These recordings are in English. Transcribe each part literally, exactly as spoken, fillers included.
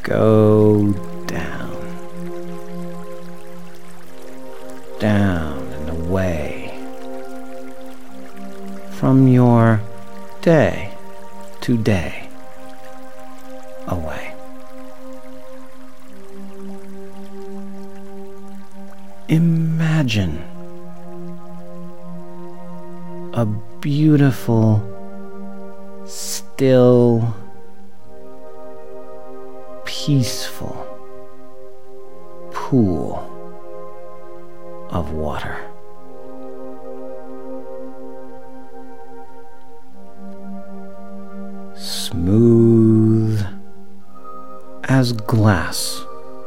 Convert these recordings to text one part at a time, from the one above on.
Go down, down and away from your day to day away. Imagine a beautiful, still, peaceful pool of water. Smooth as glass,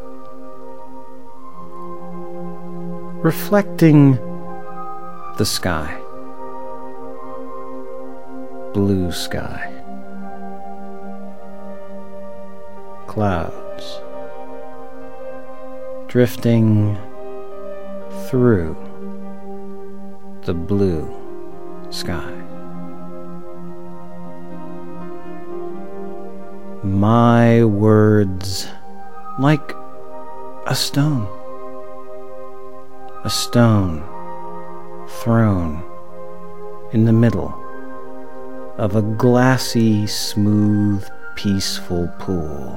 reflecting the sky, blue sky, clouds drifting through the blue sky. My words like a stone, a stone thrown in the middle of a glassy, smooth, peaceful pool.